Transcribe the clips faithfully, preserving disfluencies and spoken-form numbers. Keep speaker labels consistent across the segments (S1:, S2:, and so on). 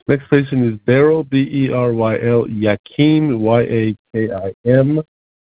S1: Next patient is Beryl, B E R Y L, Yakim, Y A K I M.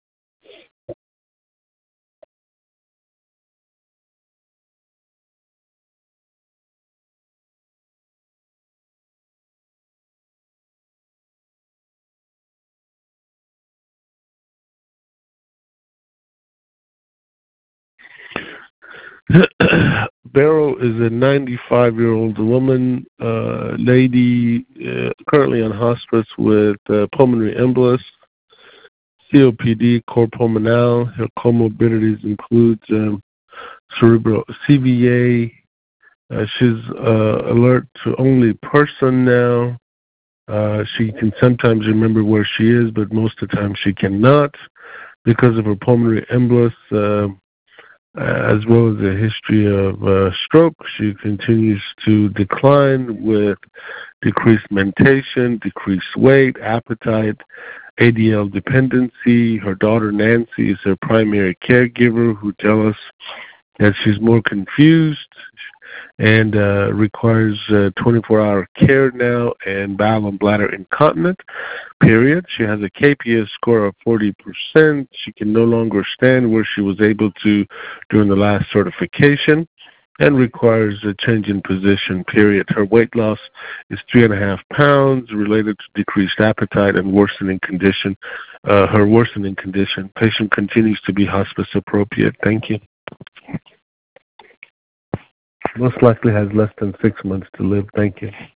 S1: Beryl is a ninety-five-year-old woman, uh, lady, uh, currently on hospice with uh, pulmonary embolus, C O P D, cor pulmonale. Her comorbidities include um, cerebral C V A. Uh, she's uh, alert to only person now. Uh, she can sometimes remember where she is, but most of the time she cannot because of her pulmonary embolus. Uh, Uh, as well as a history of uh, stroke. She continues to decline with decreased mentation, decreased weight, appetite, A D L dependency. Her daughter Nancy is her primary caregiver, who tells us that she's more confused and uh, requires uh, twenty-four hour care now and bowel and bladder incontinent, period. She has a K P S score of forty percent. She can no longer stand where she was able to during the last certification and requires a change in position, period. Her weight loss is three and a half pounds related to decreased appetite and worsening condition. Uh, her worsening condition. Patient continues to be hospice appropriate. Thank you. Most likely has less than six months to live. Thank you.